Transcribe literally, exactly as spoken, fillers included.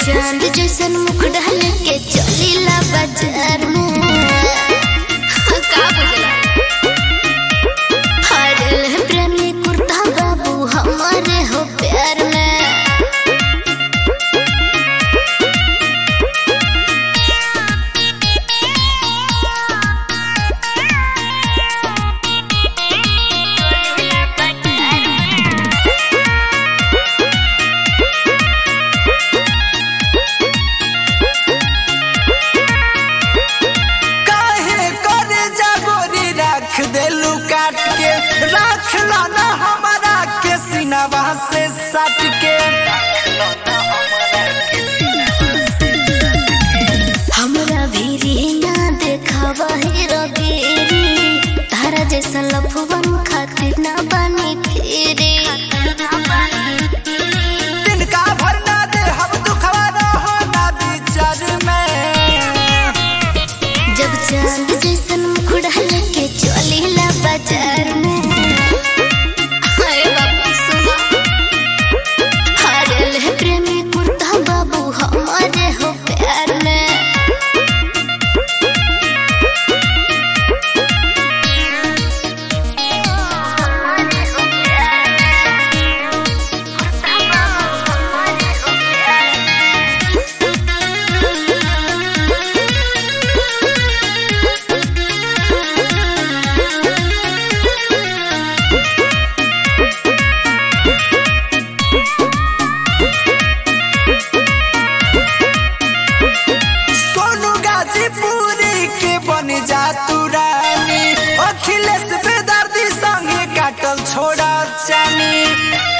चांद जैसन मुख डाल के चलीला बाजार में का बुझला हरल प्रेमी कुर्ता बाबू हमारे हो प्यार में देलू काट के रख लाना हमारा के सीनावा से सट के हमरा भी ना देखावा है रगेरी तारा जैसा लफवन खातिर ना बनी तेरे तिनका भरना दे हम दुखवा रहो ना विचार में जब चांद जैसन मुख डाल के चलीला बाजार में अरे बाबू सुना हरल है प्रेमी कुर्ता बाबू हमारे हो प्यार में पूरी के बन जा तू रानी अखिलेश बेदर्दी संगे काटल छोड़ा चानी।